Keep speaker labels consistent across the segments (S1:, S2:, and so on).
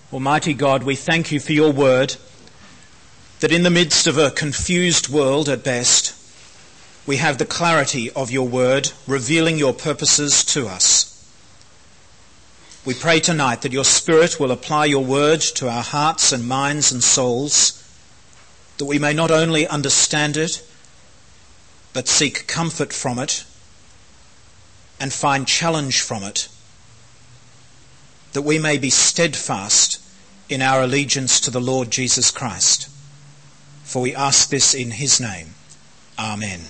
S1: Almighty God, we thank you for your word, that in the midst of a confused world at best, we have the clarity of your word, revealing your purposes to us. We pray tonight that your Spirit will apply your word to our hearts and minds and souls, that we may not only understand it, but seek comfort from it and find challenge from it, that we may be steadfast in our allegiance to the Lord Jesus Christ. For we ask this in his name. Amen.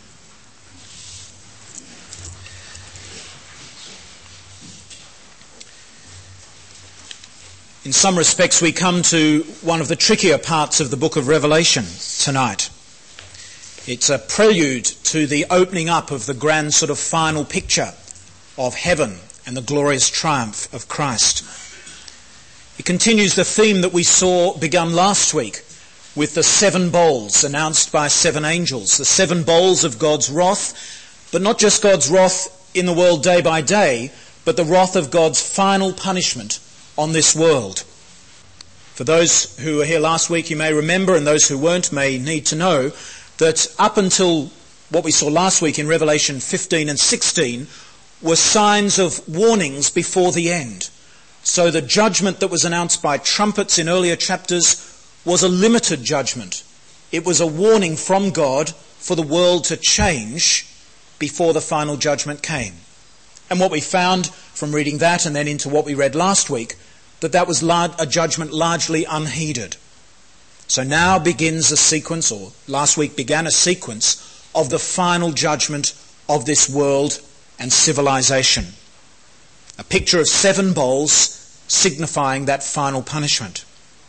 S1: In some respects, we come to one of the trickier parts of the book of Revelation tonight. It's a prelude to the opening up of the grand sort of final picture of heaven and the glorious triumph of Christ. It continues the theme that we saw begun last week with the 7 bowls announced by 7 angels, the 7 bowls of God's wrath, but not just God's wrath in the world day by day, but the wrath of God's final punishment on this world. For those who were here last week, you may remember, and those who weren't may need to know, that up until what we saw last week in Revelation 15 and 16 were signs of warnings before the end. So the judgment that was announced by trumpets in earlier chapters was a limited judgment. It was a warning from God for the world to change before the final judgment came. And what we found from reading that and then into what we read last week, that was a judgment largely unheeded. So now begins a sequence, or last week began a sequence, of the final judgment of this world and civilization. A picture of 7 bowls signifying that final punishment.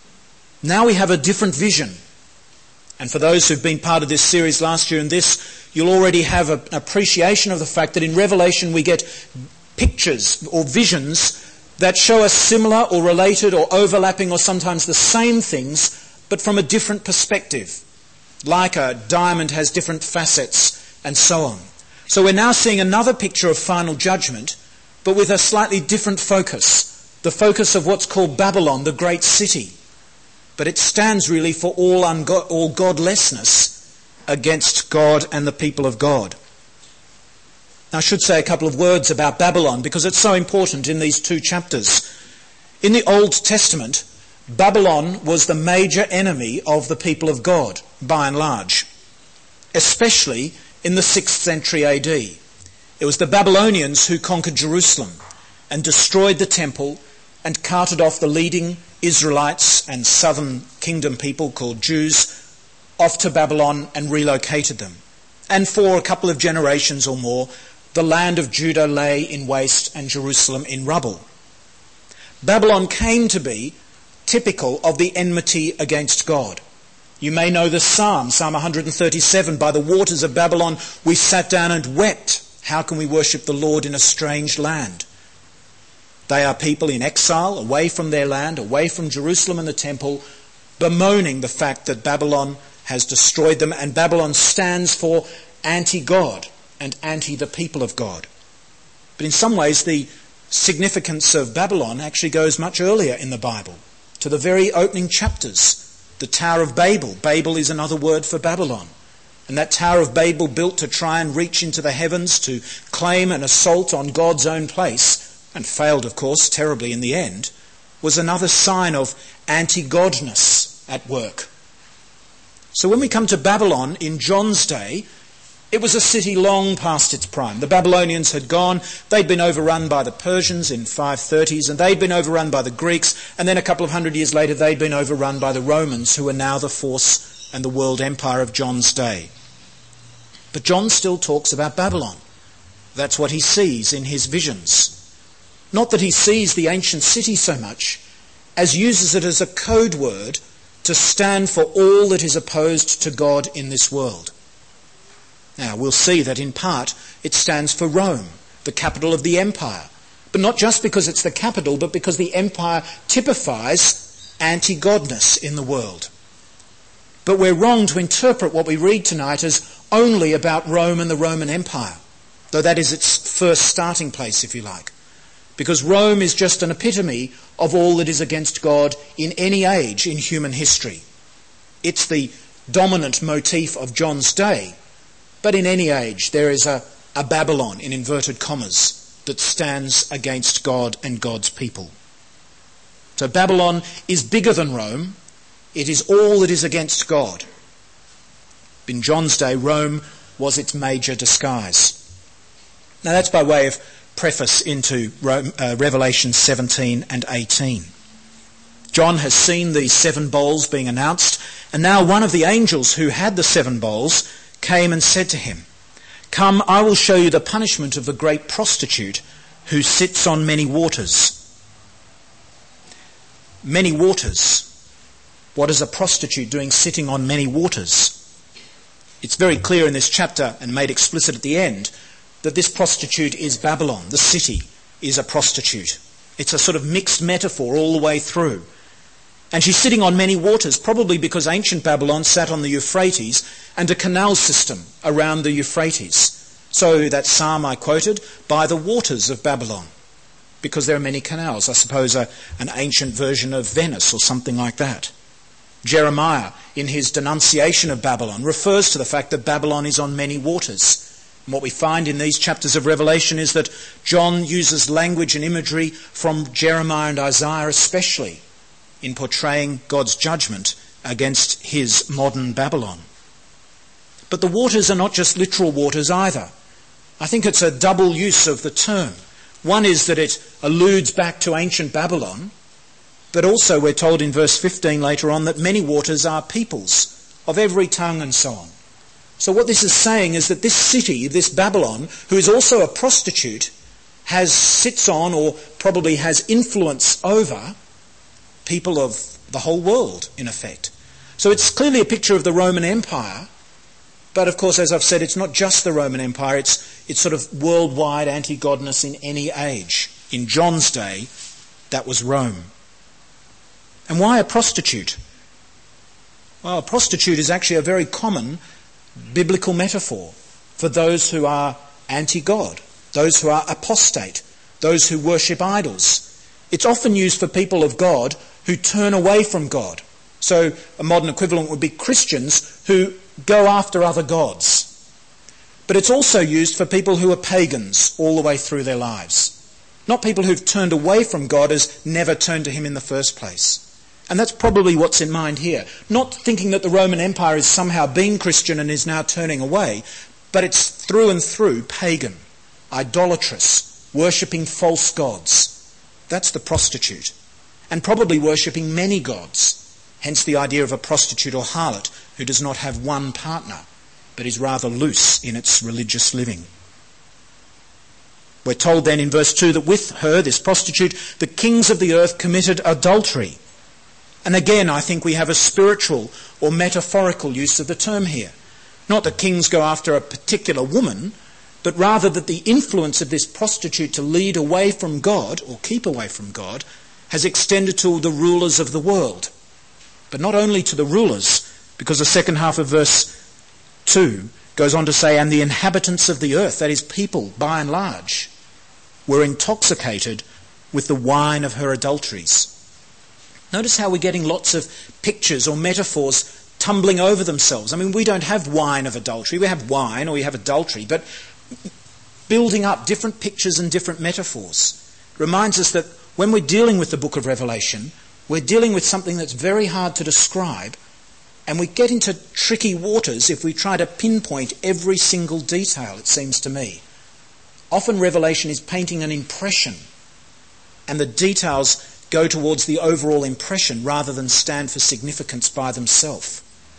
S1: Now we have a different vision. And for those who've been part of this series last year and this, you'll already have an appreciation of the fact that in Revelation we get pictures or visions that show us similar or related or overlapping or sometimes the same things, but from a different perspective. Like a diamond has different facets and so on. So we're now seeing another picture of final judgment, but with a slightly different focus. The focus of what's called Babylon, the great city. But it stands really for all godlessness against God and the people of God. Now, I should say a couple of words about Babylon because it's so important in these 2 chapters. In the Old Testament, Babylon was the major enemy of the people of God, by and large, especially in the 6th century AD. It was the Babylonians who conquered Jerusalem and destroyed the temple and carted off the leading Israelites and southern kingdom people called Jews off to Babylon and relocated them. And for a couple of generations or more, the land of Judah lay in waste and Jerusalem in rubble. Babylon came to be typical of the enmity against God. You may know the Psalm 137, by the waters of Babylon we sat down and wept. How can we worship the Lord in a strange land? They are people in exile, away from their land, away from Jerusalem and the temple, bemoaning the fact that Babylon has destroyed them, and Babylon stands for anti-God and anti the people of God. But in some ways the significance of Babylon actually goes much earlier in the Bible, to the very opening chapters. The Tower of Babel. Babel is another word for Babylon. And that Tower of Babel, built to try and reach into the heavens to claim an assault on God's own place, and failed, of course, terribly in the end, was another sign of anti-godness at work. So when we come to Babylon in John's day, it was a city long past its prime. The Babylonians had gone. They'd been overrun by the Persians in 530s, and they'd been overrun by the Greeks, and then a couple of hundred years later they'd been overrun by the Romans, who were now the force and the world empire of John's day. But John still talks about Babylon. That's what he sees in his visions. Not that he sees the ancient city so much, as uses it as a code word to stand for all that is opposed to God in this world. Now, we'll see that in part it stands for Rome, the capital of the empire. But not just because it's the capital, but because the empire typifies anti-godness in the world. But we're wrong to interpret what we read tonight as only about Rome and the Roman Empire, though that is its first starting place, if you like. because Rome is just an epitome of all that is against God in any age in human history. It's the dominant motif of John's day, but in any age there is a Babylon, in inverted commas, that stands against God and God's people. So Babylon is bigger than Rome. It is all that is against God. In John's day, Rome was its major disguise. Now that's by way of preface into Revelation 17 and 18. John has seen these 7 bowls being announced, and now one of the angels who had the 7 bowls came and said to him, "Come, I will show you the punishment of the great prostitute who sits on many waters." Many waters. What is a prostitute doing sitting on many waters? It's very clear in this chapter and made explicit at the end that this prostitute is Babylon. The city is a prostitute. It's a sort of mixed metaphor all the way through. And she's sitting on many waters, probably because ancient Babylon sat on the Euphrates and a canal system around the Euphrates. So that psalm I quoted, by the waters of Babylon, because there are many canals. I suppose an ancient version of Venice or something like that. Jeremiah, in his denunciation of Babylon, refers to the fact that Babylon is on many waters. And what we find in these chapters of Revelation is that John uses language and imagery from Jeremiah and Isaiah especially in portraying God's judgment against his modern Babylon. But the waters are not just literal waters either. I think it's a double use of the term. One is that it alludes back to ancient Babylon, but also we're told in verse 15 later on that many waters are peoples of every tongue and so on. So what this is saying is that this city, this Babylon, who is also a prostitute, sits on or probably has influence over people of the whole world, in effect. So it's clearly a picture of the Roman Empire, but of course, as I've said, it's not just the Roman Empire, it's sort of worldwide anti-godness in any age. In John's day, that was Rome. And why a prostitute? Well, a prostitute is actually a very common biblical metaphor for those who are anti-God, those who are apostate, those who worship idols. It's often used for people of God who turn away from God. So a modern equivalent would be Christians who go after other gods. But it's also used for people who are pagans all the way through their lives. Not people who've turned away from God as never turned to him in the first place. And that's probably what's in mind here. Not thinking that the Roman Empire has somehow been Christian and is now turning away, but it's through and through pagan, idolatrous, worshipping false gods. That's the prostitute. And probably worshipping many gods. Hence the idea of a prostitute or harlot who does not have one partner, but is rather loose in its religious living. We're told then in verse 2 that with her, this prostitute, the kings of the earth committed adultery. And again, I think we have a spiritual or metaphorical use of the term here. Not that kings go after a particular woman, but rather that the influence of this prostitute to lead away from God, or keep away from God, has extended to the rulers of the world. But not only to the rulers, because the second half of verse 2 goes on to say, and the inhabitants of the earth, that is people by and large, were intoxicated with the wine of her adulteries. Notice how we're getting lots of pictures or metaphors tumbling over themselves. I mean, we don't have wine of adultery. We have wine or we have adultery, but building up different pictures and different metaphors reminds us that when we're dealing with the book of Revelation, we're dealing with something that's very hard to describe, and we get into tricky waters if we try to pinpoint every single detail, it seems to me. Often Revelation is painting an impression, and the details go towards the overall impression rather than stand for significance by themselves.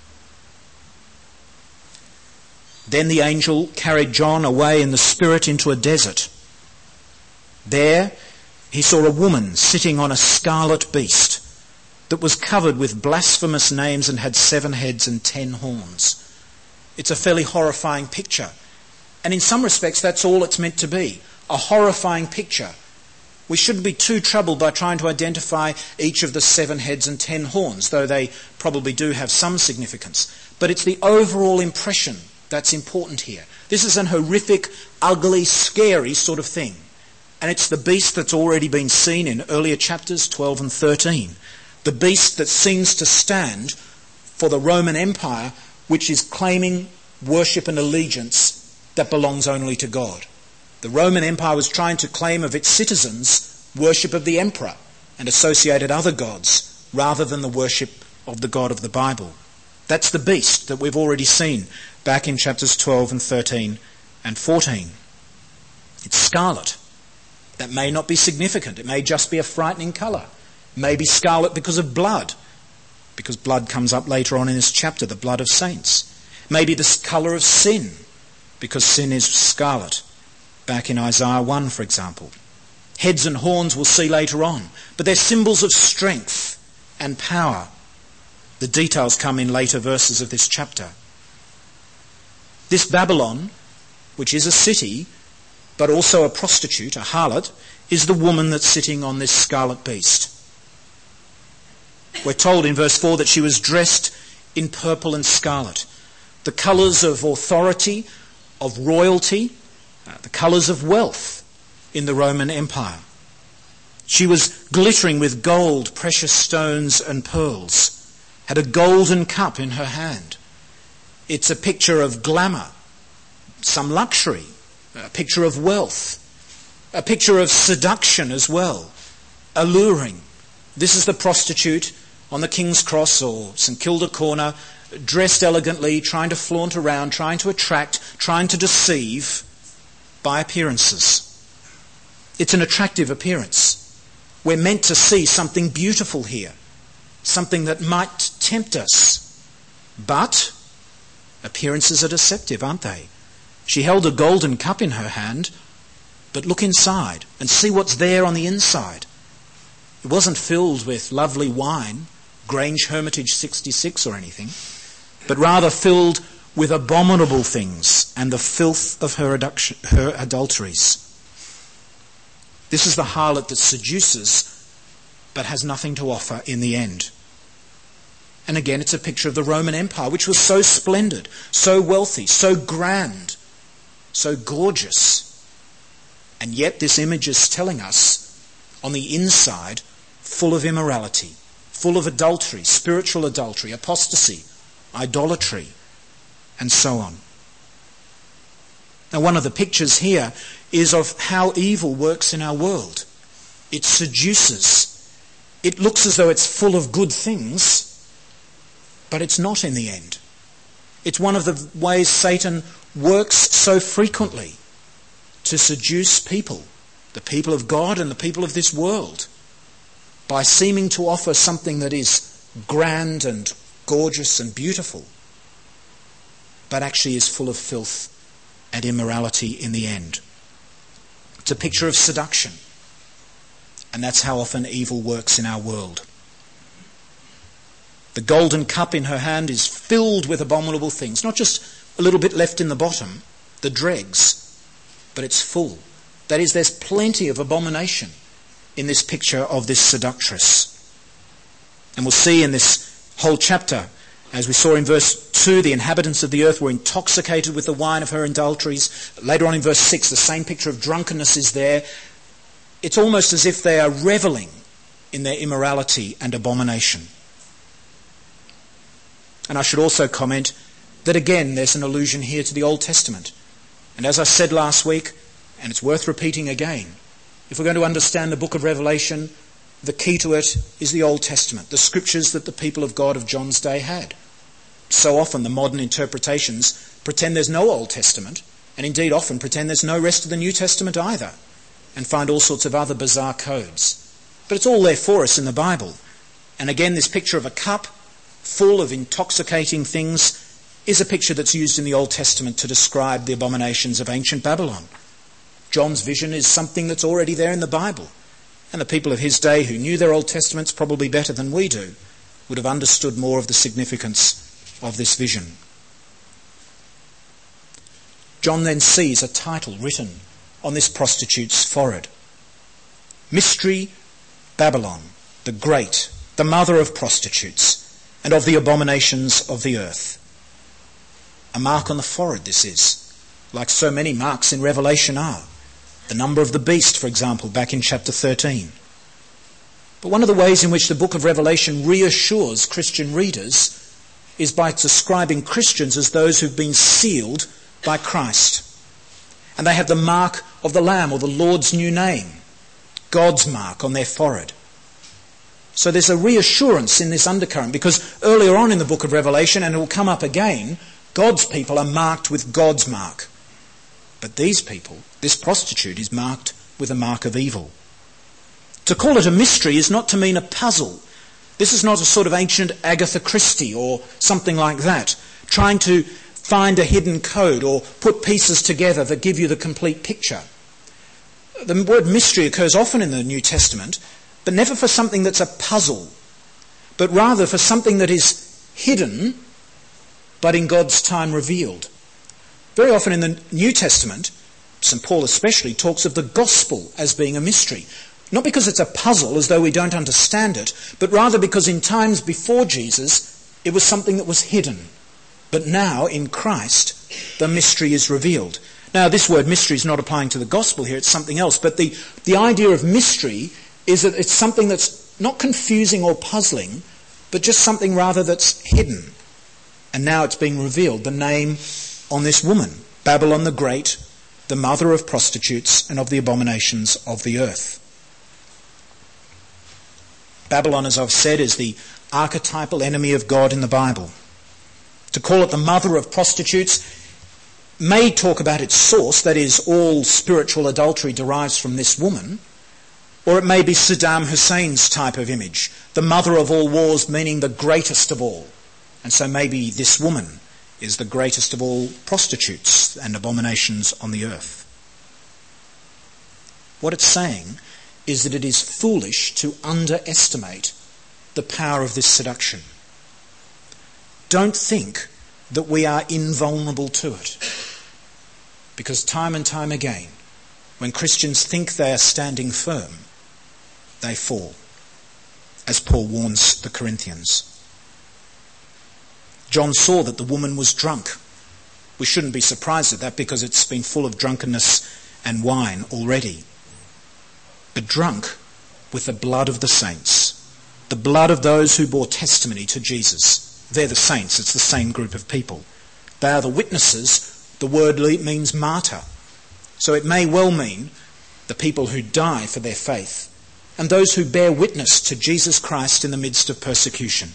S1: Then the angel carried John away in the spirit into a desert. There he saw a woman sitting on a scarlet beast that was covered with blasphemous names and had 7 heads and 10 horns. It's a fairly horrifying picture. And in some respects, that's all it's meant to be, a horrifying picture. We shouldn't be too troubled by trying to identify each of the 7 heads and 10 horns, though they probably do have some significance. But it's the overall impression that's important here. This is an horrific, ugly, scary sort of thing. And it's the beast that's already been seen in earlier chapters 12 and 13. The beast that seems to stand for the Roman Empire, which is claiming worship and allegiance that belongs only to God. The Roman Empire was trying to claim of its citizens worship of the emperor and associated other gods rather than the worship of the God of the Bible. That's the beast that we've already seen back in chapters 12 and 13 and 14. It's scarlet. That may not be significant. It may just be a frightening colour. It may be scarlet because of blood, because blood comes up later on in this chapter, the blood of saints. It may be the colour of sin, because sin is scarlet, back in Isaiah 1, for example. Heads and horns we'll see later on, but they're symbols of strength and power. The details come in later verses of this chapter. This Babylon, which is a city, but also a prostitute, a harlot, is the woman that's sitting on this scarlet beast. We're told in verse 4 that she was dressed in purple and scarlet, the colours of authority, of royalty, the colours of wealth in the Roman Empire. She was glittering with gold, precious stones and pearls, had a golden cup in her hand. It's a picture of glamour, some luxury, a picture of wealth, a picture of seduction as well, alluring. This is the prostitute on the King's Cross or St Kilda Corner, dressed elegantly, trying to flaunt around, trying to attract, trying to deceive by appearances. It's an attractive appearance. We're meant to see something beautiful here, something that might tempt us. But appearances are deceptive, aren't they? She held a golden cup in her hand, but look inside and see what's there on the inside. It wasn't filled with lovely wine, Grange Hermitage 66 or anything, but rather filled with abominable things and the filth of her adulteries. This is the harlot that seduces but has nothing to offer in the end. And again, it's a picture of the Roman Empire, which was so splendid, so wealthy, so grand, so gorgeous. And yet this image is telling us, on the inside, full of immorality, full of adultery, spiritual adultery, apostasy, idolatry, and so on. Now, one of the pictures here is of how evil works in our world. It seduces. It looks as though it's full of good things, but it's not in the end. It's one of the ways Satan works so frequently to seduce people, the people of God and the people of this world, by seeming to offer something that is grand and gorgeous and beautiful, but actually is full of filth and immorality in the end. It's a picture of seduction, and that's how often evil works in our world. The golden cup in her hand is filled with abominable things, not just a little bit left in the bottom, the dregs, but it's full. That is, there's plenty of abomination in this picture of this seductress. And we'll see in this whole chapter, as we saw in verse 2, the inhabitants of the earth were intoxicated with the wine of her adulteries. Later on in verse 6, the same picture of drunkenness is there. It's almost as if they are revelling in their immorality and abomination. And I should also comment that again there's an allusion here to the Old Testament. And as I said last week, and it's worth repeating again, if we're going to understand the book of Revelation, the key to it is the Old Testament, the scriptures that the people of God of John's day had. So often the modern interpretations pretend there's no Old Testament, and indeed often pretend there's no rest of the New Testament either, and find all sorts of other bizarre codes. But it's all there for us in the Bible. And again, this picture of a cup full of intoxicating things is a picture that's used in the Old Testament to describe the abominations of ancient Babylon. John's vision is something that's already there in the Bible. And the people of his day who knew their Old Testaments probably better than we do would have understood more of the significance of this vision. John then sees a title written on this prostitute's forehead. Mystery Babylon, the Great, the mother of prostitutes and of the abominations of the earth. A mark on the forehead this is, like so many marks in Revelation are. The number of the beast, for example, back in chapter 13. But one of the ways in which the book of Revelation reassures Christian readers is by describing Christians as those who've been sealed by Christ. And they have the mark of the Lamb, or the Lord's new name, God's mark on their forehead. So there's a reassurance in this undercurrent, because earlier on in the book of Revelation, and it will come up again, God's people are marked with God's mark. But these people, this prostitute, is marked with a mark of evil. To call it a mystery is not to mean a puzzle. This is not a sort of ancient Agatha Christie or something like that, trying to find a hidden code or put pieces together that give you the complete picture. The word mystery occurs often in the New Testament, but never for something that's a puzzle, but rather for something that is hidden, but in God's time revealed. Very often in the New Testament, St. Paul especially talks of the gospel as being a mystery. Not because it's a puzzle, as though we don't understand it, but rather because in times before Jesus, it was something that was hidden. But now, in Christ, the mystery is revealed. Now, this word mystery is not applying to the gospel here, it's something else. But the idea of mystery is that it's something that's not confusing or puzzling, but just something rather that's hidden. And now it's being revealed, the name on this woman, Babylon the Great, the mother of prostitutes and of the abominations of the earth. Babylon, as I've said, is the archetypal enemy of God in the Bible. To call it the mother of prostitutes may talk about its source, that is, all spiritual adultery derives from this woman, or it may be Saddam Hussein's type of image, the mother of all wars, meaning the greatest of all. And so maybe this woman is the greatest of all prostitutes and abominations on the earth. What it's saying is that it is foolish to underestimate the power of this seduction. Don't think that we are invulnerable to it. Because time and time again, when Christians think they are standing firm, they fall, as Paul warns the Corinthians. John saw that the woman was drunk. We shouldn't be surprised at that because it's been full of drunkenness and wine already. But drunk with the blood of the saints, the blood of those who bore testimony to Jesus. They're the saints, it's the same group of people. They are the witnesses. The word means martyr. So it may well mean the people who die for their faith and those who bear witness to Jesus Christ in the midst of persecution.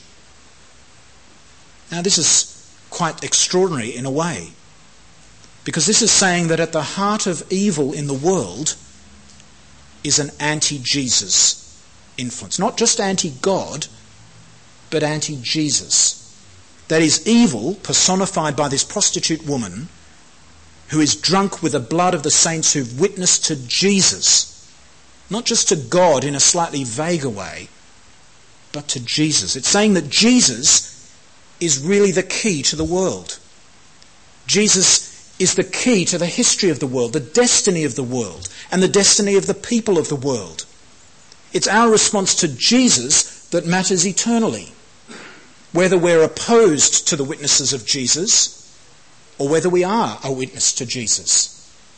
S1: Now this is quite extraordinary in a way, because this is saying that at the heart of evil in the world is an anti-Jesus influence. Not just anti-God, but anti-Jesus. That is, evil personified by this prostitute woman who is drunk with the blood of the saints who've witnessed to Jesus. Not just to God in a slightly vaguer way, but to Jesus. It's saying that Jesus is really the key to the world. Jesus is the key to the history of the world, the destiny of the world, and the destiny of the people of the world. It's our response to Jesus that matters eternally, whether we're opposed to the witnesses of Jesus or whether we are a witness to Jesus.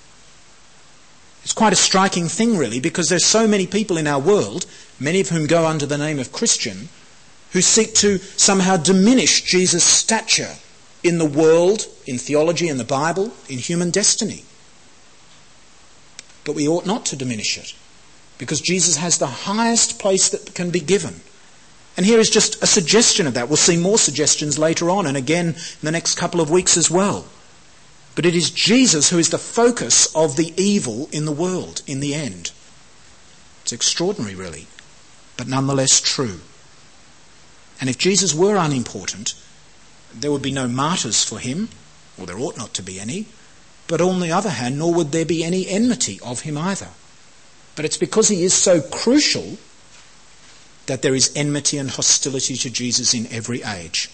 S1: It's quite a striking thing, really, because there's so many people in our world, many of whom go under the name of Christian, who seek to somehow diminish Jesus' stature in the world, in theology, in the Bible, in human destiny. But we ought not to diminish it, because Jesus has the highest place that can be given. And here is just a suggestion of that. We'll see more suggestions later on, and again in the next couple of weeks as well. But it is Jesus who is the focus of the evil in the world in the end. It's extraordinary, really, but nonetheless true. And if Jesus were unimportant, there would be no martyrs for him, or there ought not to be any, but on the other hand, nor would there be any enmity of him either. But it's because he is so crucial that there is enmity and hostility to Jesus in every age.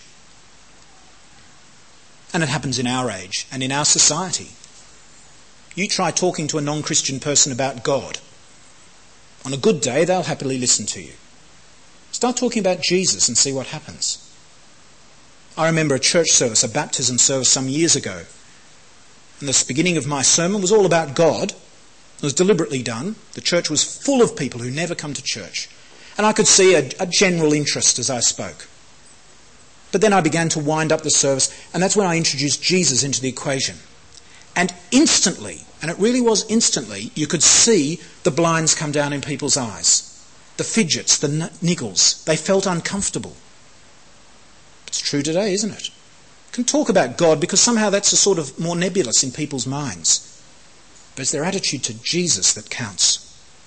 S1: And it happens in our age and in our society. You try talking to a non-Christian person about God. On a good day, they'll happily listen to you. Start talking about Jesus and see what happens. I remember a church service, a baptism service some years ago. And the beginning of my sermon was all about God. It was deliberately done. The church was full of people who never come to church. And I could see a general interest as I spoke. But then I began to wind up the service, and that's when I introduced Jesus into the equation. And instantly, and it really was instantly, you could see the blinds come down in people's eyes. The fidgets, the niggles, they felt uncomfortable. It's true today, isn't it? You can talk about God because somehow that's a sort of more nebulous in people's minds. But it's their attitude to Jesus that counts.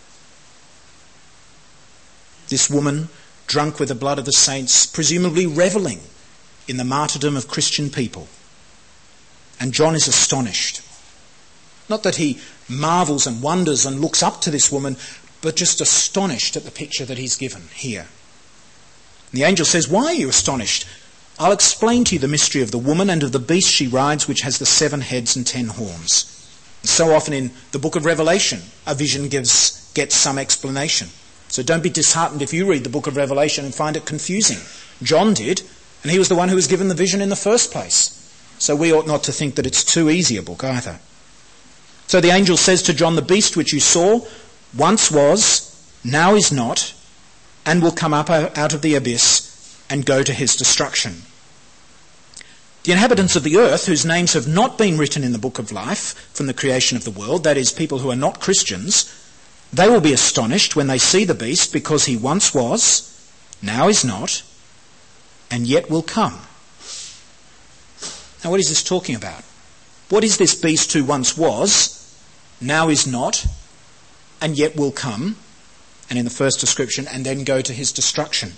S1: This woman, drunk with the blood of the saints, presumably revelling in the martyrdom of Christian people. And John is astonished. Not that he marvels and wonders and looks up to this woman, but just astonished at the picture that he's given here. And the angel says, "Why are you astonished? I'll explain to you the mystery of the woman and of the beast she rides, which has the 7 heads and 10 horns. So often in the book of Revelation, a vision gets some explanation. So don't be disheartened if you read the book of Revelation and find it confusing. John did, and he was the one who was given the vision in the first place. So we ought not to think that it's too easy a book either. So the angel says to John, "The beast which you saw once was, now is not, and will come up out of the abyss and go to his destruction." The inhabitants of the earth, whose names have not been written in the book of life from the creation of the world, that is, people who are not Christians, they will be astonished when they see the beast, because he once was, now is not, and yet will come. Now, what is this talking about? What is this beast who once was, now is not, and yet will come? And in the first description, and then go to his destruction.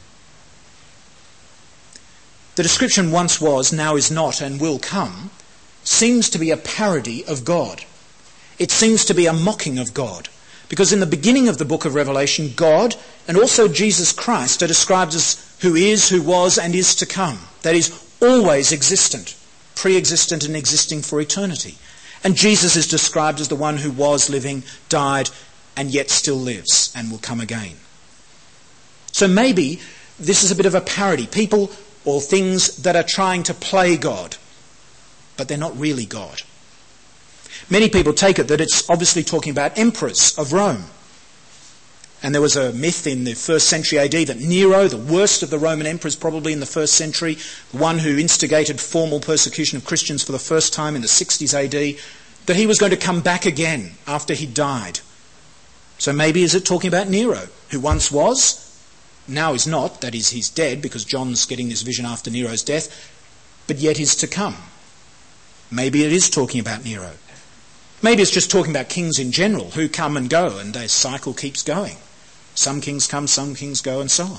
S1: The description once was, now is not, and will come seems to be a parody of God. It seems to be a mocking of God. Because in the beginning of the book of Revelation, God and also Jesus Christ are described as who is, who was, and is to come. That is, always existent, pre-existent and existing for eternity. And Jesus is described as the one who was living, died, and yet still lives and will come again. So maybe this is a bit of a parody. People or things that are trying to play God, but they're not really God. Many people take it that it's obviously talking about emperors of Rome. And there was a myth in the 1st century AD that Nero, the worst of the Roman emperors probably in the 1st century, the one who instigated formal persecution of Christians for the first time in the 60s AD, that he was going to come back again after he died. So maybe is it talking about Nero, who once was, now is not, that is, he's dead because John's getting this vision after Nero's death, but yet is to come. Maybe it is talking about Nero. Maybe it's just talking about kings in general who come and go and their cycle keeps going. Some kings come, some kings go, and so on.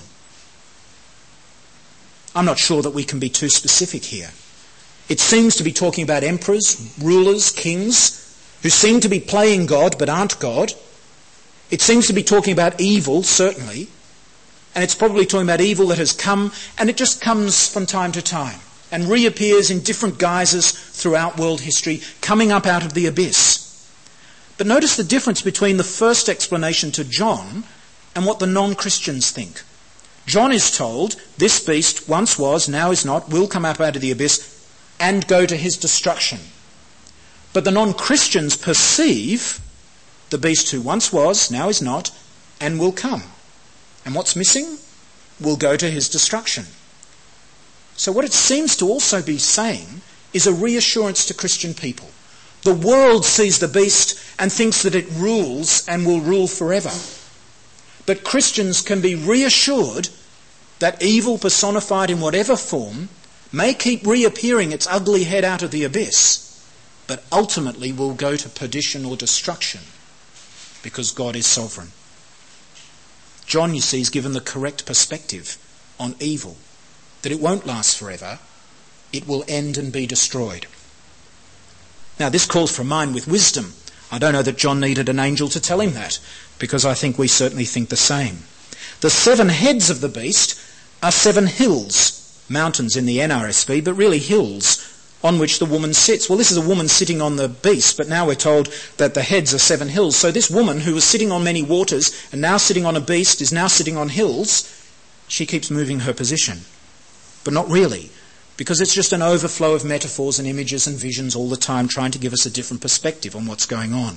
S1: I'm not sure that we can be too specific here. It seems to be talking about emperors, rulers, kings, who seem to be playing God but aren't God. It seems to be talking about evil, certainly. And it's probably talking about evil that has come, and it just comes from time to time and reappears in different guises throughout world history, coming up out of the abyss. But notice the difference between the first explanation to John and what the non-Christians think. John is told, this beast once was, now is not, will come up out of the abyss and go to his destruction. But the non-Christians perceive the beast who once was, now is not, and will come. And what's missing? Will go to his destruction. So what it seems to also be saying is a reassurance to Christian people. The world sees the beast and thinks that it rules and will rule forever. But Christians can be reassured that evil personified in whatever form may keep reappearing its ugly head out of the abyss, but ultimately will go to perdition or destruction because God is sovereign. John, you see, is given the correct perspective on evil, that it won't last forever, it will end and be destroyed. Now, this calls for a mind with wisdom. I don't know that John needed an angel to tell him that, because I think we certainly think the same. The 7 heads of the beast are 7 hills, mountains in the NRSV, but really hills, on which the woman sits. Well, this is a woman sitting on the beast, but now we're told that the heads are 7 hills. So this woman, who was sitting on many waters and now sitting on a beast, is now sitting on hills. She keeps moving her position. But not really, because it's just an overflow of metaphors and images and visions all the time, trying to give us a different perspective on what's going on.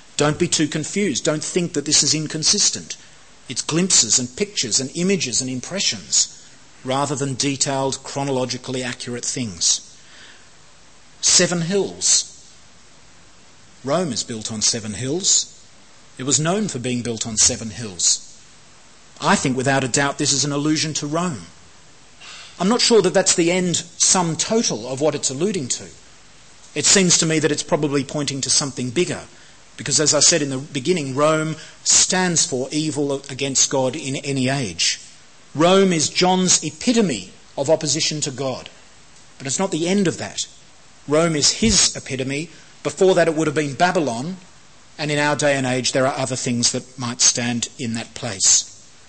S1: Don't be too confused. Don't think that this is inconsistent. It's glimpses and pictures and images and impressions rather than detailed, chronologically accurate things. 7 hills. Rome is built on 7 hills. It was known for being built on 7 hills. I think without a doubt this is an allusion to Rome. I'm not sure that that's the end sum total of what it's alluding to. It seems to me that it's probably pointing to something bigger, because as I said in the beginning, Rome stands for evil against God in any age. Rome is John's epitome of opposition to God, but it's not the end of that. Rome is his epitome. Before that it would have been Babylon, and in our day and age there are other things that might stand in that place.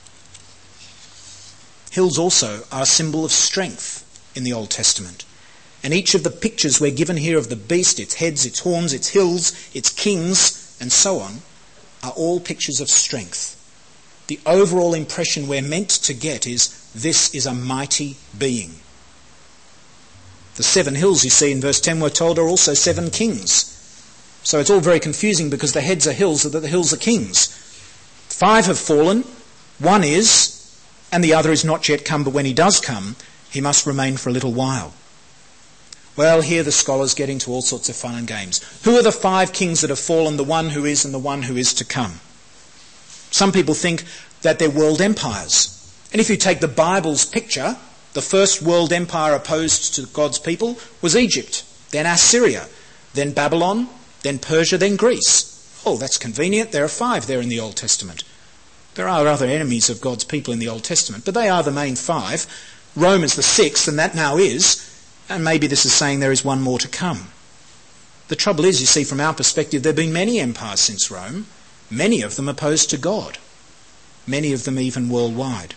S1: Hills also are a symbol of strength in the Old Testament. And each of the pictures we're given here of the beast, its heads, its horns, its hills, its kings, and so on, are all pictures of strength. The overall impression we're meant to get is, this is a mighty being. The 7 hills you see in verse 10, we're told, are also 7 kings. So it's all very confusing because the heads are hills, so that the hills are kings. 5 have fallen, 1 is, and the other is not yet come, but when he does come, he must remain for a little while. Well, here the scholars get into all sorts of fun and games. Who are the 5 kings that have fallen, the one who is and the one who is to come? Some people think that they're world empires. And if you take the Bible's picture, the first world empire opposed to God's people was Egypt, then Assyria, then Babylon, then Persia, then Greece. Oh, that's convenient. There are 5 there in the Old Testament. There are other enemies of God's people in the Old Testament, but they are the main 5. Rome is the 6th, and that now is, and maybe this is saying there is one more to come. The trouble is, you see, from our perspective, there have been many empires since Rome, many of them opposed to God, many of them even worldwide.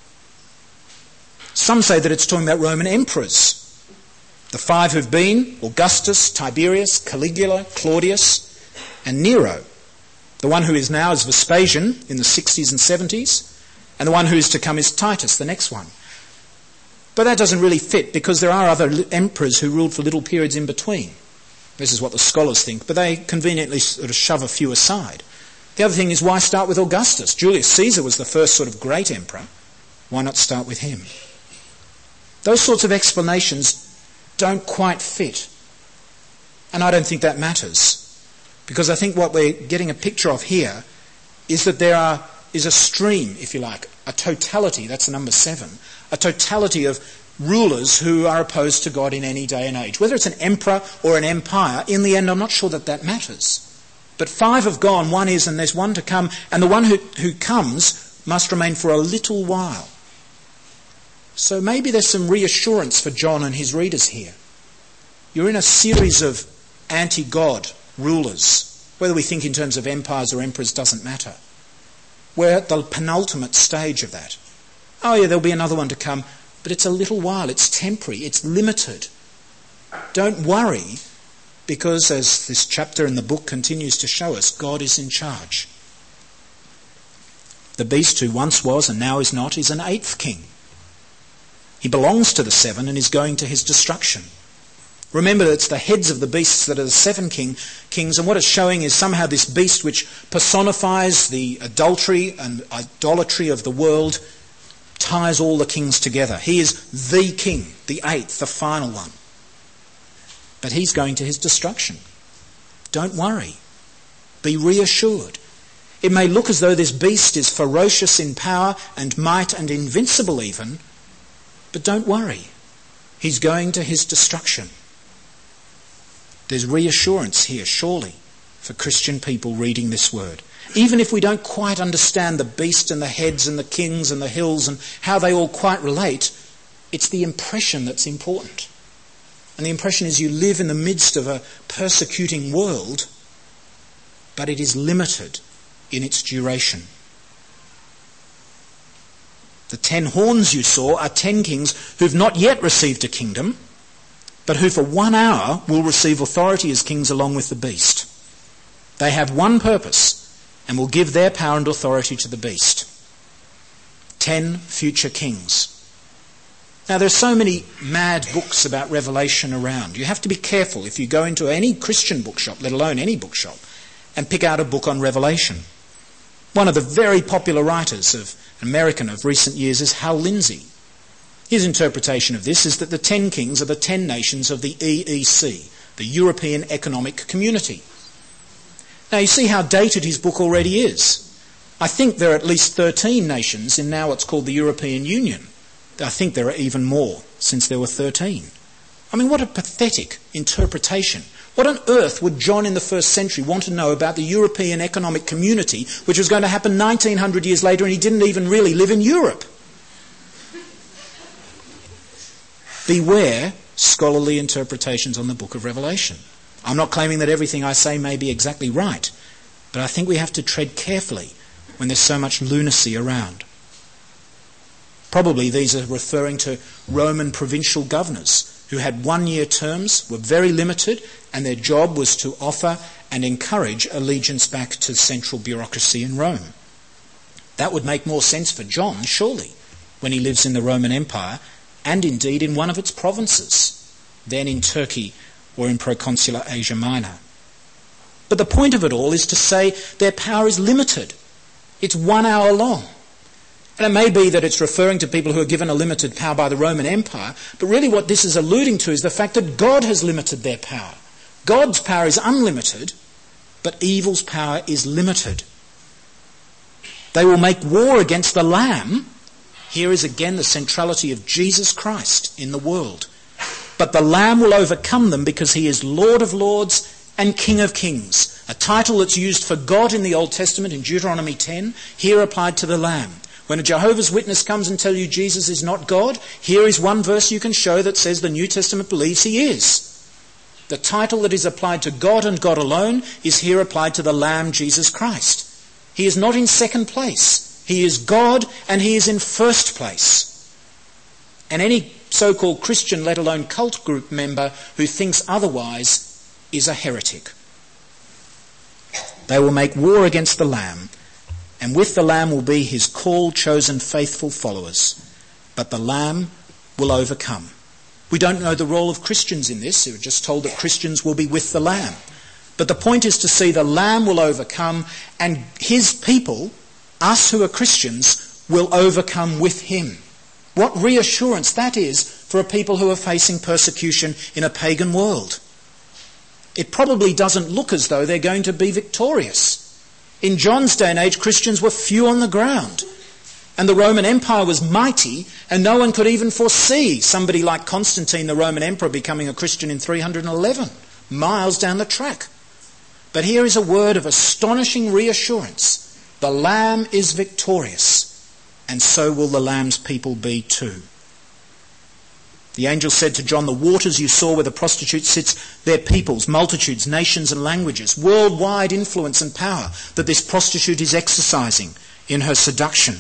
S1: Some say that it's talking about Roman emperors. The 5 who've been Augustus, Tiberius, Caligula, Claudius, and Nero. The one who is now is Vespasian in the 60s and 70s, and the one who is to come is Titus, the next one. But that doesn't really fit because there are other emperors who ruled for little periods in between. This is what the scholars think, but they conveniently sort of shove a few aside. The other thing is, why start with Augustus? Julius Caesar was the first sort of great emperor. Why not start with him? Those sorts of explanations don't quite fit. And I don't think that matters. Because I think what we're getting a picture of here is that there is a stream, if you like, a totality, that's the number 7, a totality of rulers who are opposed to God in any day and age. Whether it's an emperor or an empire, in the end I'm not sure that that matters. But 5 have gone, 1 is, and there's 1 to come, and the one who comes must remain for a little while. So maybe there's some reassurance for John and his readers here. You're in a series of anti-God rulers. Whether we think in terms of empires or emperors doesn't matter. We're at the penultimate stage of that. Oh yeah, there'll be another one to come, but it's a little while, it's temporary, it's limited. Don't worry, because as this chapter in the book continues to show us, God is in charge. The beast who once was and now is not is an 8th king. He belongs to the 7 and is going to his destruction. Remember, it's the heads of the beasts that are the 7 kings, and what it's showing is somehow this beast which personifies the adultery and idolatry of the world ties all the kings together. He is the king, the 8th, the final one. But he's going to his destruction. Don't worry. Be reassured. It may look as though this beast is ferocious in power and might and invincible even, but don't worry. He's going to his destruction. There's reassurance here, surely, for Christian people reading this word. Even if we don't quite understand the beast and the heads and the kings and the hills and how they all quite relate, it's the impression that's important. And the impression is you live in the midst of a persecuting world, but it is limited in its duration. The 10 horns you saw are 10 kings who've not yet received a kingdom, but who for 1 hour will receive authority as kings along with the beast. They have one purpose and will give their power and authority to the beast. 10 future kings. Now, there are so many mad books about Revelation around. You have to be careful if you go into any Christian bookshop, let alone any bookshop, and pick out a book on Revelation. One of the very popular writers, American of recent years, is Hal Lindsey. His interpretation of this is that the 10 kings are the 10 nations of the EEC, the European Economic Community. Now you see how dated his book already is. I think there are at least 13 nations in now what's called the European Union. I think there are even more, since there were 13. I mean, what a pathetic interpretation. What on earth would John in the first century want to know about the European Economic Community, which was going to happen 1900 years later, and he didn't even really live in Europe? Beware scholarly interpretations on the book of Revelation. I'm not claiming that everything I say may be exactly right, but I think we have to tread carefully when there's so much lunacy around. Probably these are referring to Roman provincial governors who had one-year terms, were very limited, and their job was to offer and encourage allegiance back to central bureaucracy in Rome. That would make more sense for John, surely, when he lives in the Roman Empire, and indeed in one of its provinces, then in Turkey or in proconsular Asia Minor. But the point of it all is to say their power is limited. It's 1 hour long. And it may be that it's referring to people who are given a limited power by the Roman Empire, but really what this is alluding to is the fact that God has limited their power. God's power is unlimited, but evil's power is limited. They will make war against the Lamb. Here is again the centrality of Jesus Christ in the world. But the Lamb will overcome them because he is Lord of Lords and King of Kings, a title that's used for God in the Old Testament in Deuteronomy 10, here applied to the Lamb. When a Jehovah's Witness comes and tells you Jesus is not God, here is one verse you can show that says the New Testament believes he is. The title that is applied to God and God alone is here applied to the Lamb, Jesus Christ. He is not in second place. He is God and he is in first place. And any so-called Christian, let alone cult group member who thinks otherwise is a heretic. They will make war against the Lamb, and with the Lamb will be his called, chosen, faithful followers. But the Lamb will overcome. We don't know the role of Christians in this. We're just told that Christians will be with the Lamb. But the point is to see the Lamb will overcome, and his people, us who are Christians, will overcome with him. What reassurance that is for a people who are facing persecution in a pagan world. It probably doesn't look as though they're going to be victorious. In John's day and age, Christians were few on the ground. And the Roman Empire was mighty, and no one could even foresee somebody like Constantine, the Roman emperor, becoming a Christian in 311, miles down the track. But here is a word of astonishing reassurance. The Lamb is victorious, and so will the Lamb's people be too. The angel said to John, the waters you saw where the prostitute sits, they're peoples, multitudes, nations and languages, worldwide influence and power that this prostitute is exercising in her seduction.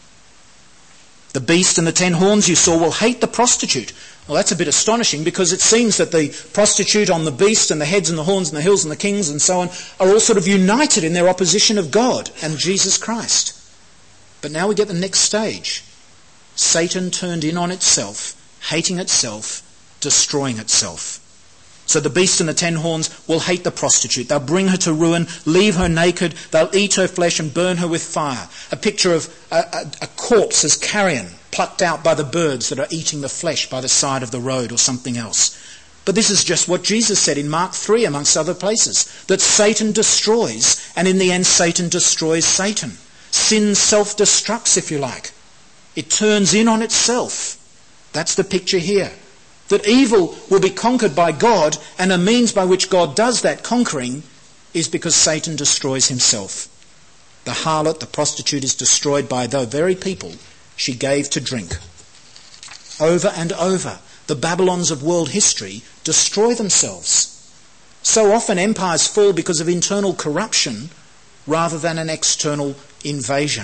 S1: The beast and the 10 horns you saw will hate the prostitute. Well, that's a bit astonishing because it seems that the prostitute on the beast and the heads and the horns and the hills and the kings and so on are all sort of united in their opposition of God and Jesus Christ. But now we get the next stage. Satan turned in on itself, hating itself, destroying itself. So the beast and the 10 horns will hate the prostitute. They'll bring her to ruin, leave her naked, they'll eat her flesh and burn her with fire. A picture of a corpse as carrion plucked out by the birds that are eating the flesh by the side of the road or something else. But this is just what Jesus said in Mark 3 amongst other places, that Satan destroys, and in the end Satan destroys Satan. Sin self-destructs, if you like. It turns in on itself. That's the picture here. That evil will be conquered by God, and a means by which God does that conquering is because Satan destroys himself. The harlot, the prostitute, is destroyed by the very people she gave to drink. Over and over, the Babylons of world history destroy themselves. So often empires fall because of internal corruption rather than an external invasion.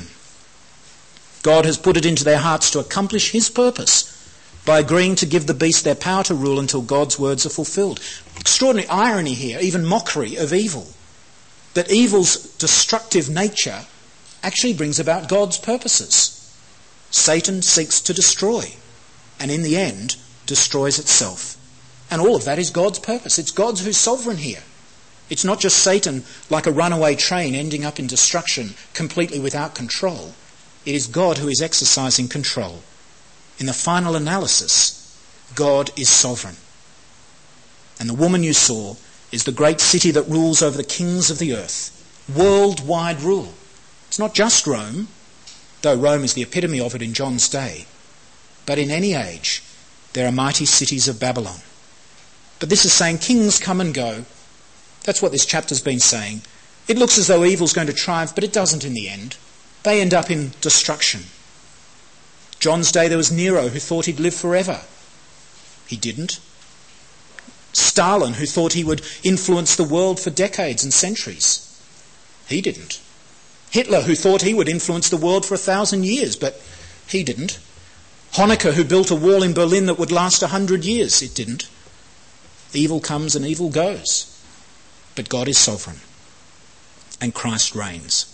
S1: God has put it into their hearts to accomplish his purpose by agreeing to give the beast their power to rule until God's words are fulfilled. Extraordinary irony here, even mockery of evil. That evil's destructive nature actually brings about God's purposes. Satan seeks to destroy, and in the end, destroys itself. And all of that is God's purpose. It's God who's sovereign here. It's not just Satan like a runaway train ending up in destruction completely without control. It is God who is exercising control. In the final analysis, God is sovereign. And the woman you saw is the great city that rules over the kings of the earth. Worldwide rule. It's not just Rome, though Rome is the epitome of it in John's day. But in any age, there are mighty cities of Babylon. But this is saying kings come and go. That's what this chapter's been saying. It looks as though evil's going to triumph, but it doesn't in the end. They end up in destruction. John's day there was Nero who thought he'd live forever. He didn't. Stalin who thought he would influence the world for decades and centuries. He didn't. Hitler who thought he would influence the world for 1,000 years, but he didn't. Honecker who built a wall in Berlin that would last 100 years. It didn't. Evil comes and evil goes. But God is sovereign. And Christ reigns.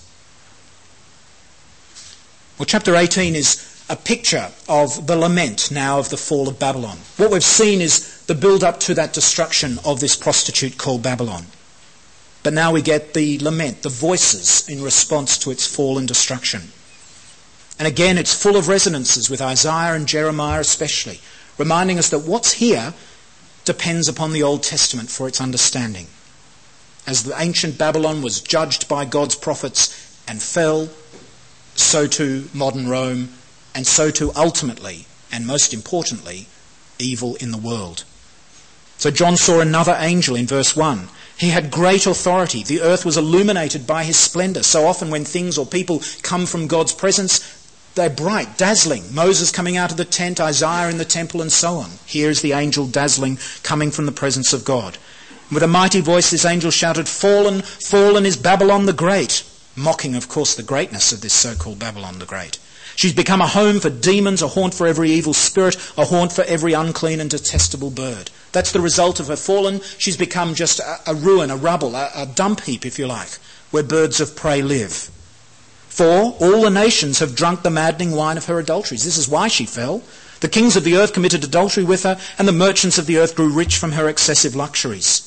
S1: Well, chapter 18 is a picture of the lament now of the fall of Babylon. What we've seen is the build-up to that destruction of this prostitute called Babylon. But now we get the lament, the voices in response to its fall and destruction. And again, it's full of resonances with Isaiah and Jeremiah especially, reminding us that what's here depends upon the Old Testament for its understanding. As the ancient Babylon was judged by God's prophets and fell, so too modern Rome, and so too ultimately, and most importantly, evil in the world. So John saw another angel in verse 1. He had great authority. The earth was illuminated by his splendour. So often when things or people come from God's presence, they're bright, dazzling. Moses coming out of the tent, Isaiah in the temple, and so on. Here is the angel dazzling, coming from the presence of God. With a mighty voice this angel shouted, "Fallen, fallen is Babylon the Great," mocking, of course, the greatness of this so-called Babylon the Great. She's become a home for demons, a haunt for every evil spirit, a haunt for every unclean and detestable bird. That's the result of her fallen. She's become just a ruin, a rubble, a dump heap, if you like, where birds of prey live. For all the nations have drunk the maddening wine of her adulteries. This is why she fell. The kings of the earth committed adultery with her, and the merchants of the earth grew rich from her excessive luxuries.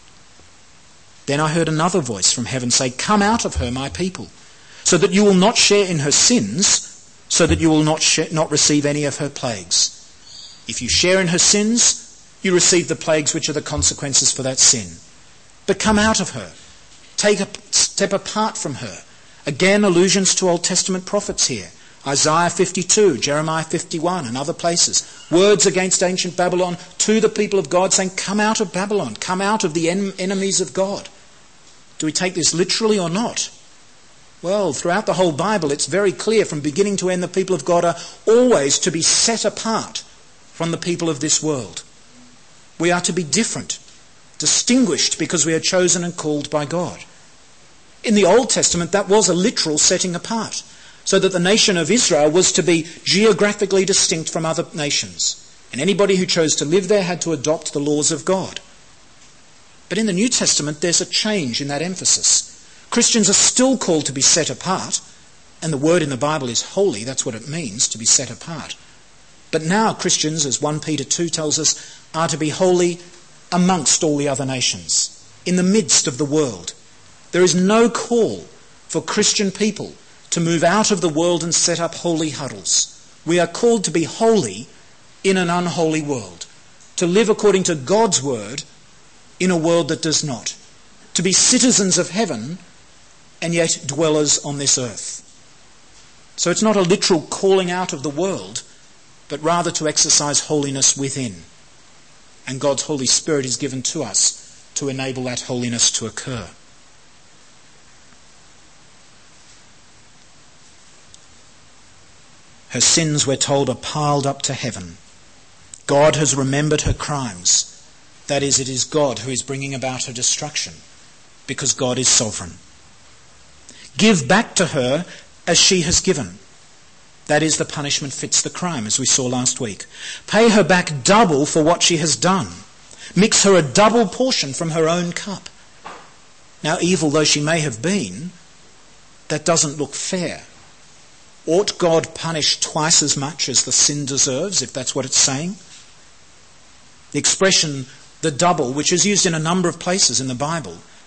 S1: Then I heard another voice from heaven say, "Come out of her, my people, so that you will not share in her sins, so that you will not receive any of her plagues." If you share in her sins, you receive the plagues which are the consequences for that sin. But come out of her. Take a step apart from her. Again, allusions to Old Testament prophets here. Isaiah 52, Jeremiah 51 and other places. Words against ancient Babylon to the people of God saying, come out of Babylon, come out of the enemies of God. Do we take this literally or not? Well, throughout the whole Bible, it's very clear from beginning to end the people of God are always to be set apart from the people of this world. We are to be different, distinguished because we are chosen and called by God. In the Old Testament, that was a literal setting apart, so that the nation of Israel was to be geographically distinct from other nations. And anybody who chose to live there had to adopt the laws of God. But in the New Testament, there's a change in that emphasis. Christians are still called to be set apart, and the word in the Bible is holy. That's what it means, to be set apart. But now Christians, as 1 Peter 2 tells us, are to be holy amongst all the other nations, in the midst of the world. There is no call for Christian people to move out of the world and set up holy huddles. We are called to be holy in an unholy world, to live according to God's word in a world that does not, to be citizens of heaven and yet dwellers on this earth. So it's not a literal calling out of the world, but rather to exercise holiness within. And God's Holy Spirit is given to us to enable that holiness to occur. Her sins, we're told, are piled up to heaven. God has remembered her crimes. That is, it is God who is bringing about her destruction, because God is sovereign. Give back to her as she has given. That is, the punishment fits the crime, as we saw last week. Pay her back double for what she has done. Mix her a double portion from her own cup. Now, evil though she may have been, that doesn't look fair. Ought God punish twice as much as the sin deserves, if that's what it's saying? The expression, the double, which is used in a number of places in the Bible,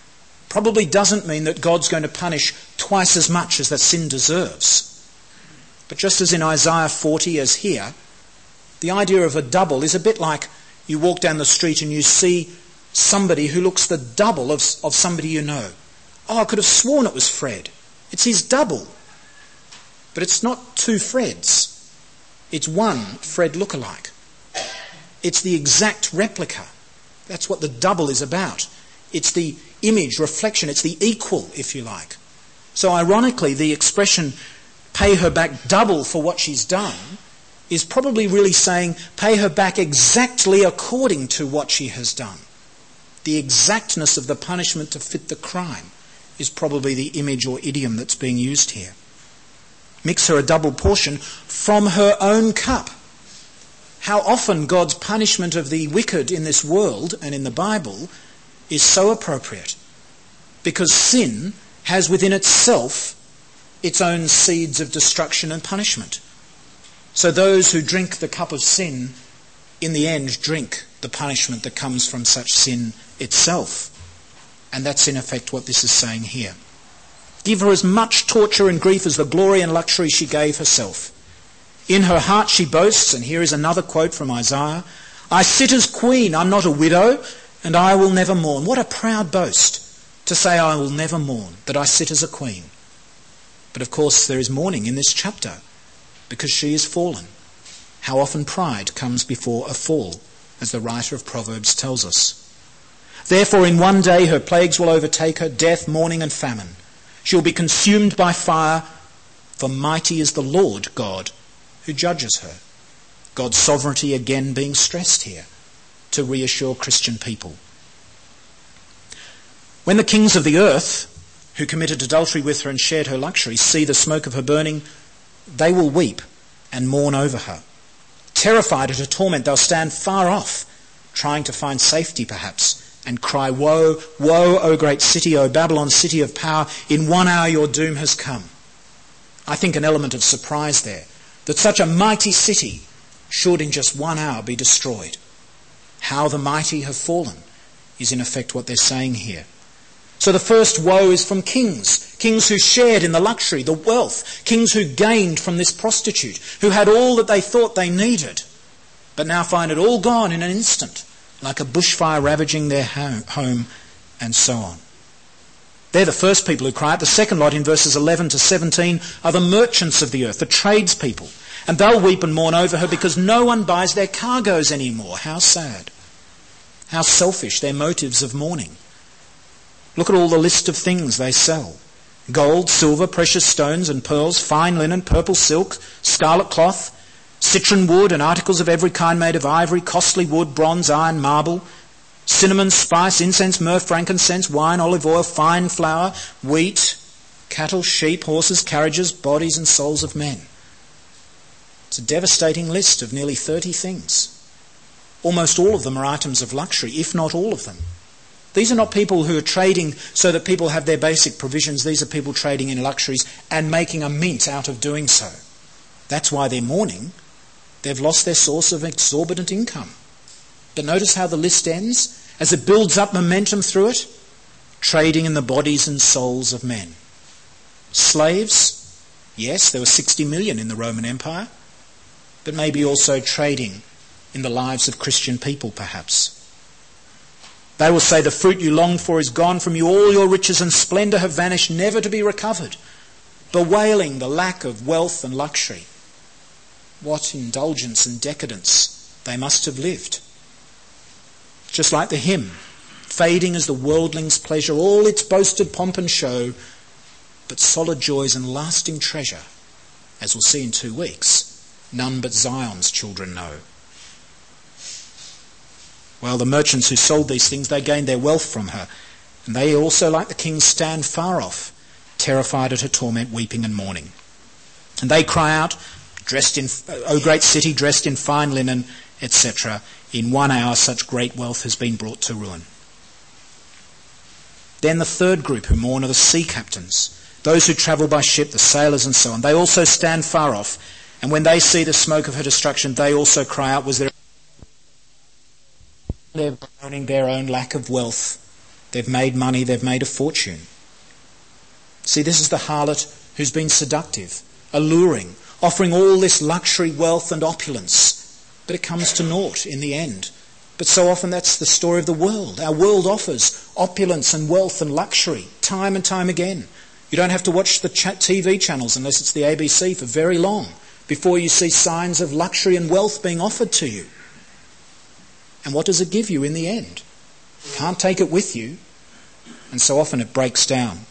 S1: probably doesn't mean that God's going to punish twice as much as that sin deserves. But just as in Isaiah 40 as here, the idea of a double is a bit like you walk down the street and you see somebody who looks the double of somebody you know. Oh, I could have sworn it was Fred. It's his double. But it's not two Freds. It's one Fred lookalike. It's the exact replica. That's what the double is about. It's the image, reflection. It's the equal, if you like. So ironically, the expression, pay her back double for what she's done, is probably really saying, pay her back exactly according to what she has done. The exactness of the punishment to fit the crime is probably the image or idiom that's being used here. Mix her a double portion from her own cup. How often God's punishment of the wicked in this world and in the Bible is so appropriate, because sin has within itself its own seeds of destruction and punishment. So those who drink the cup of sin, in the end, drink the punishment that comes from such sin itself. And that's in effect what this is saying here. Give her as much torture and grief as the glory and luxury she gave herself. In her heart she boasts, and here is another quote from Isaiah, I sit as queen, I'm not a widow, and I will never mourn. What a proud boast to say I will never mourn, that I sit as a queen. But of course there is mourning in this chapter, because she is fallen. How often pride comes before a fall, as the writer of Proverbs tells us. Therefore in one day her plagues will overtake her, death, mourning and famine. She will be consumed by fire, for mighty is the Lord God who judges her. God's sovereignty again being stressed here to reassure Christian people. When the kings of the earth, who committed adultery with her and shared her luxury, see the smoke of her burning, they will weep and mourn over her. Terrified at her torment, they'll stand far off, trying to find safety perhaps, and cry, woe, woe, O great city, O Babylon, city of power, in 1 hour your doom has come. I think an element of surprise there, that such a mighty city should in just 1 hour be destroyed. How the mighty have fallen is in effect what they're saying here. So the first woe is from kings who shared in the luxury, the wealth, kings who gained from this prostitute, who had all that they thought they needed, but now find it all gone in an instant, like a bushfire ravaging their home, and so on. They're the first people who cry out. The second lot in verses 11 to 17 are the merchants of the earth, the tradespeople. And they'll weep and mourn over her because no one buys their cargoes anymore. How sad. How selfish their motives of mourning. Look at all the list of things they sell. Gold, silver, precious stones and pearls, fine linen, purple silk, scarlet cloth, citron wood and articles of every kind made of ivory, costly wood, bronze, iron, marble, cinnamon, spice, incense, myrrh, frankincense, wine, olive oil, fine flour, wheat, cattle, sheep, horses, carriages, bodies and souls of men. It's a devastating list of nearly 30 things. Almost all of them are items of luxury, if not all of them. These are not people who are trading so that people have their basic provisions. These are people trading in luxuries and making a mint out of doing so. That's why they're mourning. They've lost their source of exorbitant income. But notice how the list ends as it builds up momentum through it. Trading in the bodies and souls of men. Slaves, yes, there were 60 million in the Roman Empire, but maybe also trading in the lives of Christian people perhaps. They will say, the fruit you longed for is gone from you, all your riches and splendour have vanished, never to be recovered, bewailing the lack of wealth and luxury. What indulgence and decadence they must have lived. Just like the hymn, fading as the worldling's pleasure, all its boasted pomp and show, but solid joys and lasting treasure, as we'll see in 2 weeks, none but Zion's children know. Well, the merchants who sold these things, they gained their wealth from her, and they also, like the kings, stand far off, terrified at her torment, weeping and mourning. And they cry out, dressed in, O great city, dressed in fine linen, etc. In 1 hour such great wealth has been brought to ruin. Then the third group who mourn are the sea captains, those who travel by ship, the sailors and so on. They also stand far off, and when they see the smoke of her destruction, they also cry out, was there... They're bemoaning their own lack of wealth They've made money, they've made a fortune. See, this is the harlot who's been seductive, alluring, offering all this luxury, wealth and opulence. But it comes to naught in the end. But so often that's the story of the world. Our world offers opulence and wealth and luxury time and time again. You don't have to watch the TV channels unless it's the ABC for very long before you see signs of luxury and wealth being offered to you. And what does it give you in the end? You can't take it with you, and so often it breaks down.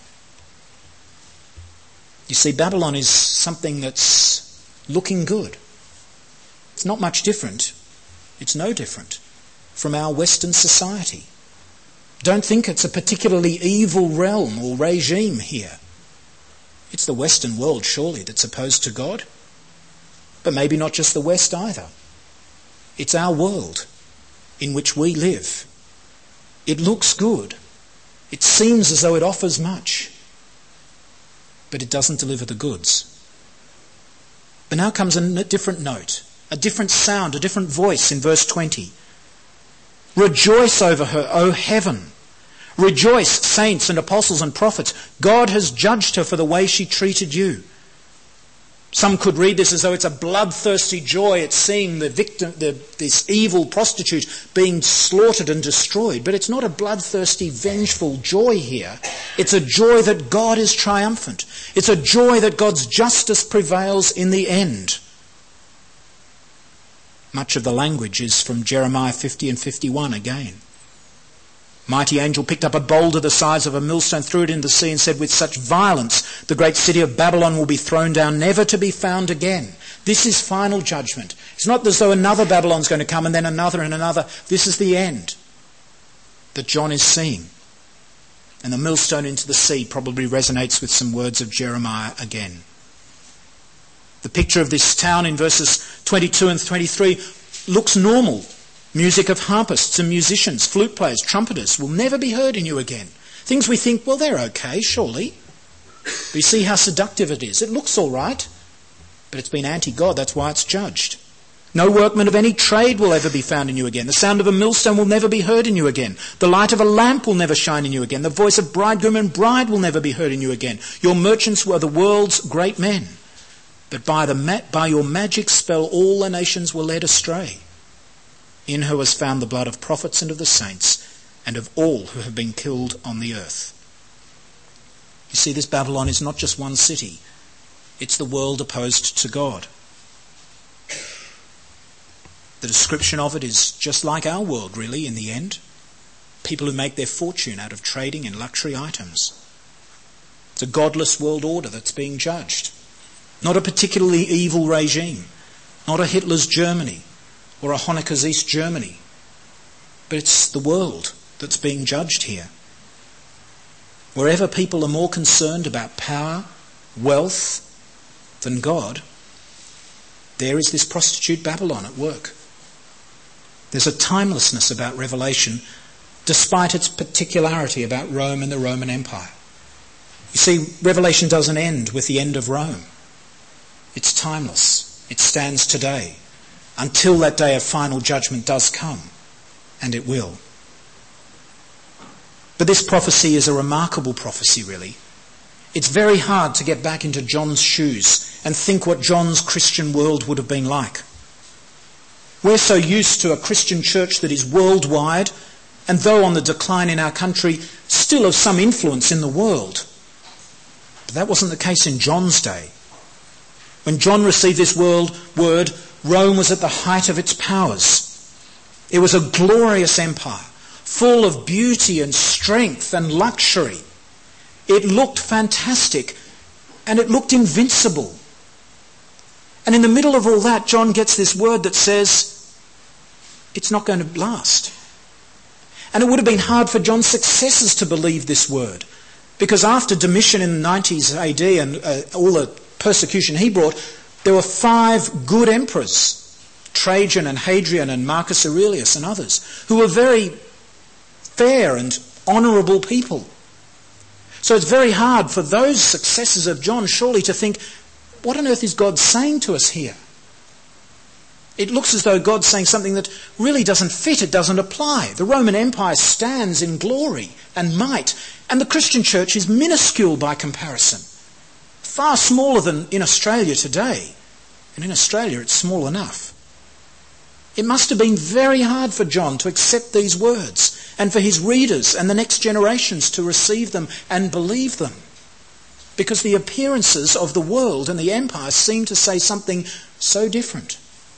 S1: You see, Babylon is something that's looking good. It's not much different. It's no different from our Western society. Don't think it's a particularly evil realm or regime here. It's the Western world, surely, that's opposed to God. But maybe not just the West either. It's our world in which we live. It looks good. It seems as though it offers much. But it doesn't deliver the goods. But now comes a different note, a different sound, a different voice in verse 20. Rejoice over her, O heaven. Rejoice, saints and apostles and prophets. God has judged her for the way she treated you. Some could read this as though it's a bloodthirsty joy at seeing the victim, this evil prostitute being slaughtered and destroyed. But it's not a bloodthirsty, vengeful joy here. It's a joy that God is triumphant. It's a joy that God's justice prevails in the end. Much of the language is from Jeremiah 50 and 51 again. Mighty angel picked up a boulder the size of a millstone, threw it into the sea and said, with such violence the great city of Babylon will be thrown down, never to be found again. This is final judgment. It's not as though another Babylon's going to come and then another and another. This is the end that John is seeing. And the millstone into the sea probably resonates with some words of Jeremiah again. The picture of this town in verses 22 and 23 looks normal. Music of harpists and musicians, flute players, trumpeters will never be heard in you again. Things we think, well, they're okay, surely. But you see how seductive it is. It looks all right, but it's been anti-God. That's why it's judged. No workman of any trade will ever be found in you again. The sound of a millstone will never be heard in you again. The light of a lamp will never shine in you again. The voice of bridegroom and bride will never be heard in you again. Your merchants were the world's great men. But by your magic spell all the nations were led astray. In her was found the blood of prophets and of the saints, and of all who have been killed on the earth. You see, this Babylon is not just one city. It's the world opposed to God. The description of it is just like our world, really, in the end. People who make their fortune out of trading in luxury items. It's a godless world order that's being judged. Not a particularly evil regime. Not a Hitler's Germany or a Honecker's East Germany. But it's the world that's being judged here. Wherever people are more concerned about power, wealth than God, there is this prostitute Babylon at work. There's a timelessness about Revelation, despite its particularity about Rome and the Roman Empire. You see, Revelation doesn't end with the end of Rome. It's timeless. It stands today, until that day of final judgment does come, and it will. But this prophecy is a remarkable prophecy, really. It's very hard to get back into John's shoes and think what John's Christian world would have been like. We're so used to a Christian church that is worldwide, and though on the decline in our country, still of some influence in the world. But that wasn't the case in John's day. When John received this word, Rome was at the height of its powers. It was a glorious empire, full of beauty and strength and luxury. It looked fantastic, and it looked invincible. And in the middle of all that, John gets this word that says, it's not going to last. And it would have been hard for John's successors to believe this word, because after Domitian in the 90s AD and all the persecution he brought, there were 5 good emperors, Trajan and Hadrian and Marcus Aurelius and others, who were very fair and honourable people. So it's very hard for those successors of John surely to think, what on earth is God saying to us here? It looks as though God's saying something that really doesn't fit, it doesn't apply. The Roman Empire stands in glory and might, and the Christian church is minuscule by comparison. Far smaller than in Australia today. And in Australia it's small enough. It must have been very hard for John to accept these words, and for his readers and the next generations to receive them and believe them. Because the appearances of the world and the empire seem to say something so different.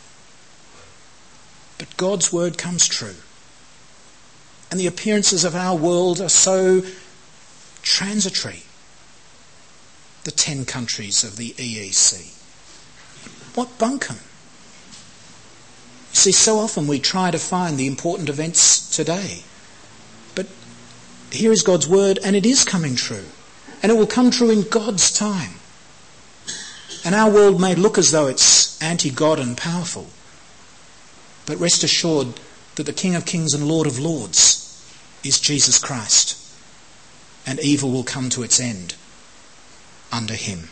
S1: But God's word comes true. And the appearances of our world are so transitory. The 10 countries of the EEC. What bunkum? You see, so often we try to find the important events today. But here is God's word, and it is coming true. And it will come true in God's time. And our world may look as though it's anti-God and powerful. But rest assured that the King of Kings and Lord of Lords is Jesus Christ. And evil will come to its end under him.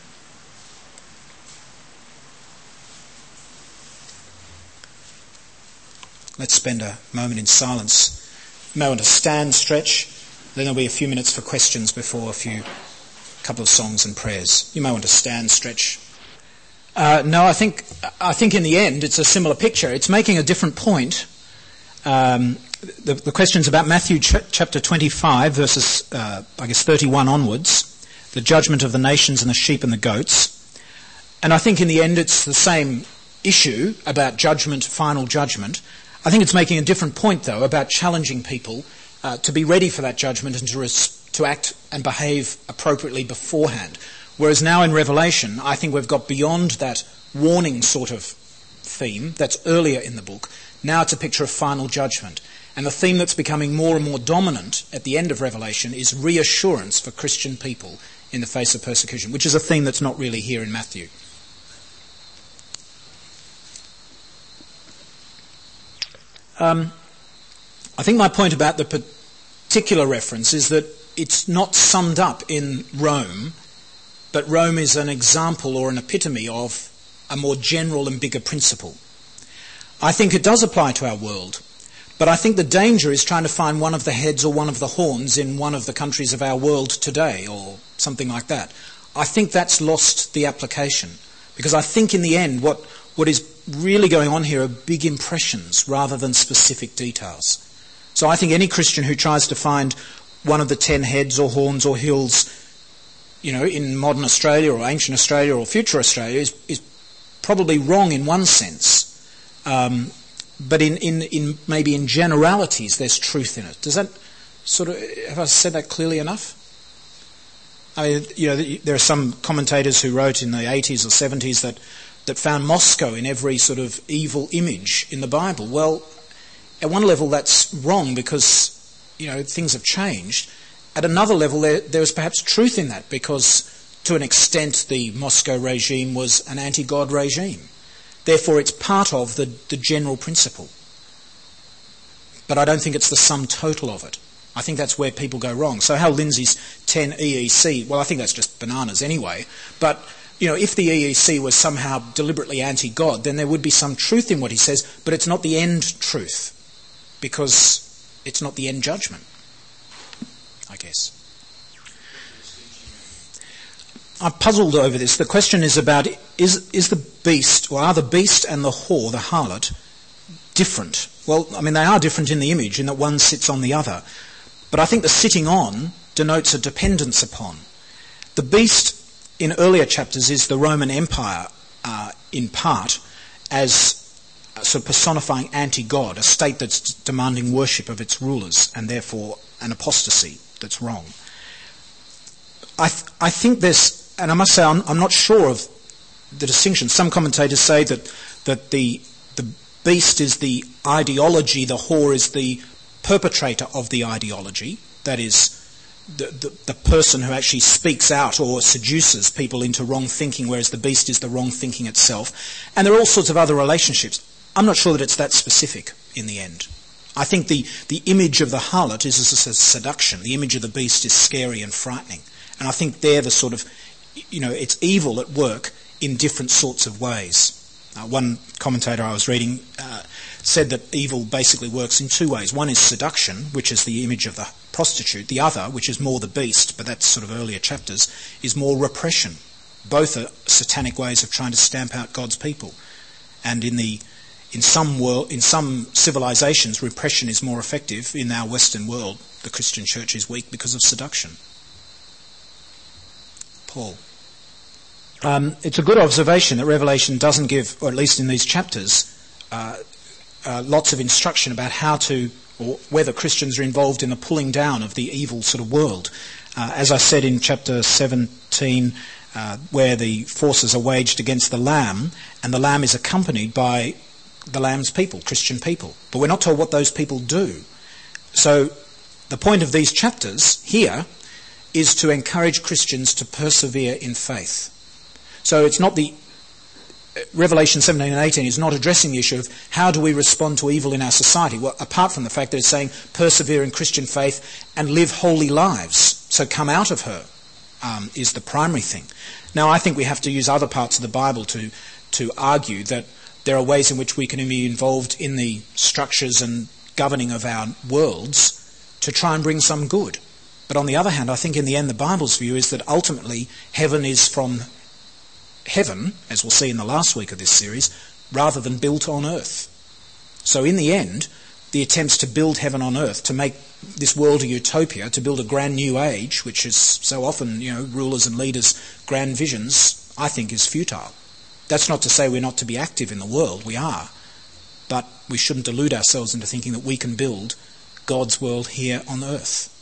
S1: Let's spend a moment in silence. You may want to stand, stretch. Then there'll be a few minutes for questions before a couple of songs and prayers. You may want to stand, stretch. No, I think in the end it's a similar picture. It's making a different point. The question's about Matthew chapter 25, verses 31 onwards. The judgment of the nations and the sheep and the goats. And I think in the end it's the same issue about judgment, final judgment. I think it's making a different point, though, about challenging people to be ready for that judgment and to act and behave appropriately beforehand. Whereas now in Revelation, I think we've got beyond that warning sort of theme that's earlier in the book. Now it's a picture of final judgment. And the theme that's becoming more and more dominant at the end of Revelation is reassurance for Christian people in the face of persecution, which is a theme that's not really here in Matthew. I think my point about the particular reference is that it's not summed up in Rome, but Rome is an example or an epitome of a more general and bigger principle. I think it does apply to our world, but I think the danger is trying to find one of the heads or one of the horns in one of the countries of our world today, or something like that. I think that's lost the application, because I think in the end what is really going on here are big impressions rather than specific details. So I think any Christian who tries to find one of the 10 heads or horns or hills, in modern Australia or ancient Australia or future Australia is probably wrong in one sense. But in maybe in generalities there's truth in it. Does that have I said that clearly enough? I mean, there are some commentators who wrote in the 80s or 70s that found Moscow in every sort of evil image in the Bible. Well, at one level that's wrong because, things have changed. At another level there was perhaps truth in that because to an extent the Moscow regime was an anti-God regime. Therefore it's part of the general principle. But I don't think it's the sum total of it. I think that's where people go wrong. So Hal Lindsay's 10 EEC, well, I think that's just bananas anyway. But if the EEC was somehow deliberately anti-God, then there would be some truth in what he says, but it's not the end truth, because it's not the end judgment, I guess. I've puzzled over this. The question is about, is the beast, or are the beast and the whore, the harlot, different? Well, I mean, they are different in the image, in that one sits on the other. But I think the sitting on denotes a dependence upon. The beast in earlier chapters is the Roman Empire, in part, as sort of personifying anti-God, a state that's demanding worship of its rulers, and therefore an apostasy that's wrong. I think there's, and I must say I'm not sure of the distinction. Some commentators say that the beast is the ideology, the whore is the perpetrator of the ideology, that is, the person who actually speaks out or seduces people into wrong thinking, whereas the beast is the wrong thinking itself. And there are all sorts of other relationships. I'm not sure that it's that specific in the end. I think the image of the harlot is a seduction. The image of the beast is scary and frightening. And I think they're the sort of, it's evil at work in different sorts of ways. One commentator I was reading said that evil basically works in two ways. One is seduction, which is the image of the prostitute. The other, which is more the beast, but that's sort of earlier chapters, is more repression. Both are satanic ways of trying to stamp out God's people. And in some civilizations, repression is more effective. In our Western world, the Christian church is weak because of seduction. Paul. It's a good observation that Revelation doesn't give, or at least in these chapters, lots of instruction about how to, or whether Christians are involved in the pulling down of the evil sort of world. As I said in chapter 17, where the forces are waged against the Lamb, and the Lamb is accompanied by the Lamb's people, Christian people. But we're not told what those people do. So the point of these chapters here is to encourage Christians to persevere in faith. So it's not Revelation 17 and 18 is not addressing the issue of how do we respond to evil in our society. Well, apart from the fact that it's saying persevere in Christian faith and live holy lives. So come out of her is the primary thing. Now I think we have to use other parts of the Bible to argue that there are ways in which we can be involved in the structures and governing of our worlds to try and bring some good. But on the other hand, I think in the end the Bible's view is that ultimately heaven is from heaven, as we'll see in the last week of this series, rather than built on earth. So in the end, the attempts to build heaven on earth, to make this world a utopia, to build a grand new age, which is so often, rulers and leaders' grand visions, I think is futile. That's not to say we're not to be active in the world, we are. But we shouldn't delude ourselves into thinking that we can build God's world here on earth.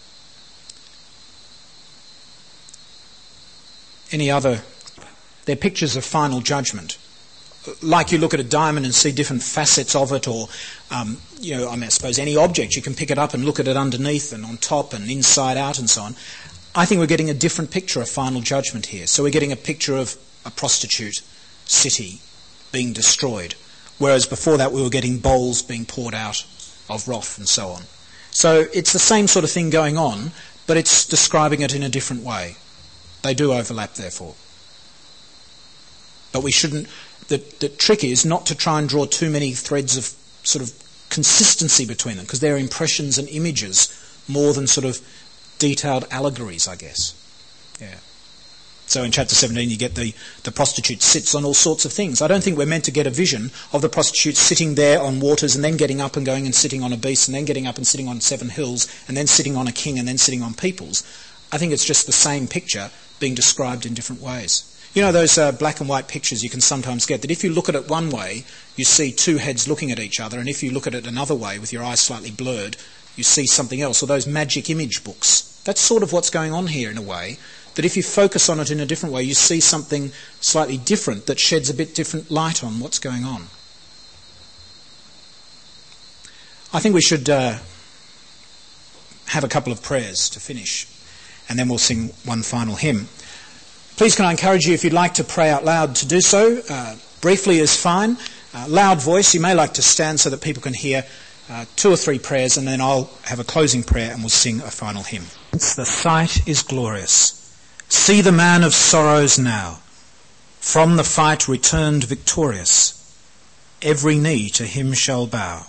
S1: They're pictures of final judgment. Like you look at a diamond and see different facets of it, or, I suppose any object, you can pick it up and look at it underneath and on top and inside out and so on. I think we're getting a different picture of final judgment here. So we're getting a picture of a prostitute city being destroyed, whereas before that we were getting bowls being poured out of wrath and so on. So it's the same sort of thing going on, but it's describing it in a different way. They do overlap, therefore. But we shouldn't... The trick is not to try and draw too many threads of sort of consistency between them, because they're impressions and images more than sort of detailed allegories, I guess. Yeah. So in chapter 17 you get the prostitute sits on all sorts of things. I don't think we're meant to get a vision of the prostitute sitting there on waters and then getting up and going and sitting on a beast and then getting up and sitting on 7 hills and then sitting on a king and then sitting on peoples. I think it's just the same picture being described in different ways. You know those black and white pictures you can sometimes get, that if you look at it one way, you see 2 heads looking at each other, and if you look at it another way with your eyes slightly blurred, you see something else, or those magic image books. That's sort of what's going on here in a way, that if you focus on it in a different way, you see something slightly different that sheds a bit different light on what's going on. I think we should have a couple of prayers to finish, and then we'll sing one final hymn. Please can I encourage you, if you'd like to pray out loud, to do so. Briefly is fine. Loud voice, you may like to stand so that people can hear 2 or 3 prayers, and then I'll have a closing prayer and we'll sing a final hymn. The sight is glorious. See the man of sorrows now, from the fight returned victorious. Every knee to him shall bow.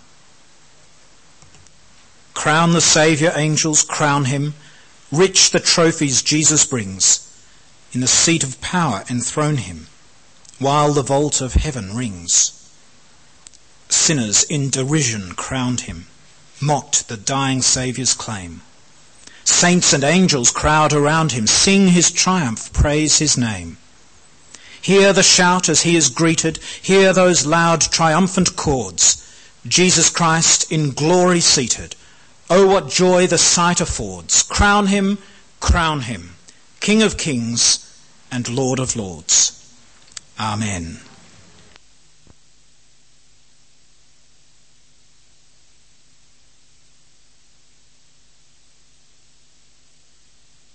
S1: Crown the Saviour, angels, crown him. Rich the trophies Jesus brings. In the seat of power enthrone him, while the vault of heaven rings. Sinners in derision crowned him, mocked the dying Saviour's claim. Saints and angels crowd around him, sing his triumph, praise his name. Hear the shout as he is greeted, hear those loud triumphant chords. Jesus Christ in glory seated, oh what joy the sight affords. Crown him, King of kings and Lord of lords. Amen.